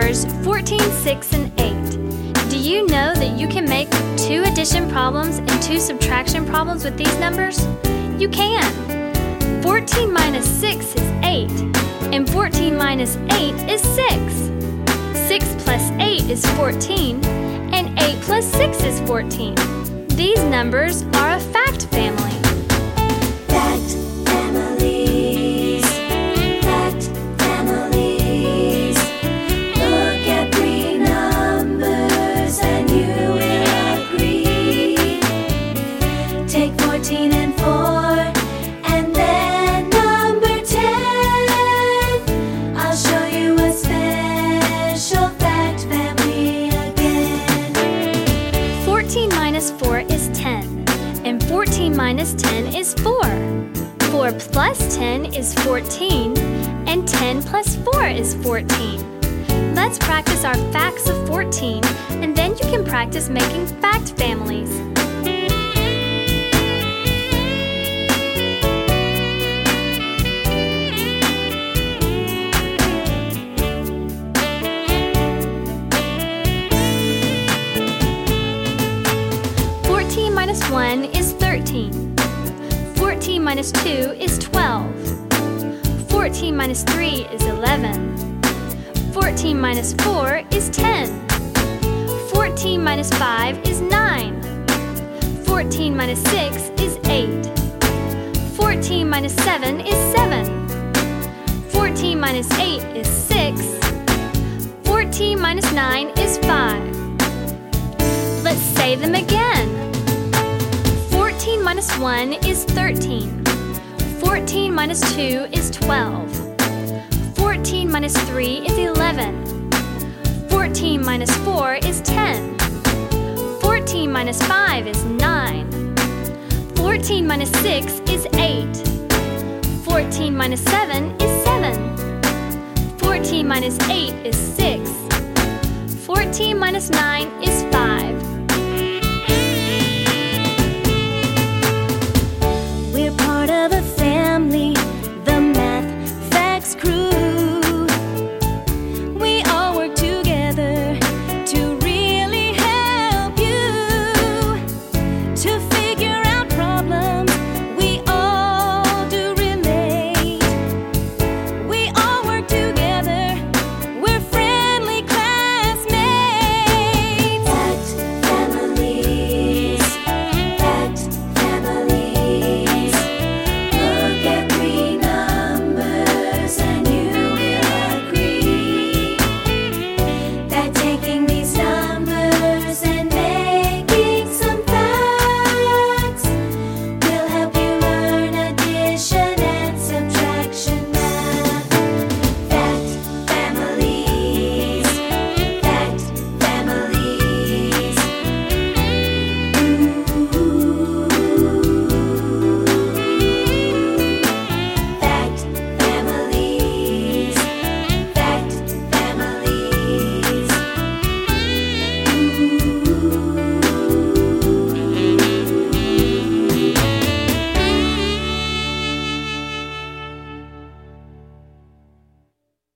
numbers 14, 6, and 8. Do you know that you can make 2 addition problems and 2 subtraction problems with these numbers? You can! 14 minus 6 is 8, and 14 minus 8 is 6. 6 plus 8 is 14, and 8 plus 6 is 14. These numbers are a fact family. Fact families. Fact families. Look at 3 numbers and you will agree. Take 14 and 4 and then number 10. I'll show you a special fact family again. 14 minus 4 is 10, and 14 minus 10 is 4. 4 plus 10 is 14, and 10 plus 4 is 14. Let's practice our facts of 14, and then you can practice making fact families. Minus 1 is 13. 14 minus 2 is 12. 14 minus 3 is 11. 14 minus 4 is 10. 14 minus 5 is 9. 14 minus 6 is 8. 14 minus 7 is 7. 14 minus 8 is 6. 14 minus 9 is 5. Let's say them again. 14 minus 1 is 13. 14 minus 2 is 12. 14 minus 3 is 11. 14 minus 4 is 10. 14 minus 5 is 9. 14 minus 6 is 8. 14 minus 7 is 7. 14 minus 8 is 6. 14 minus 9 is 5.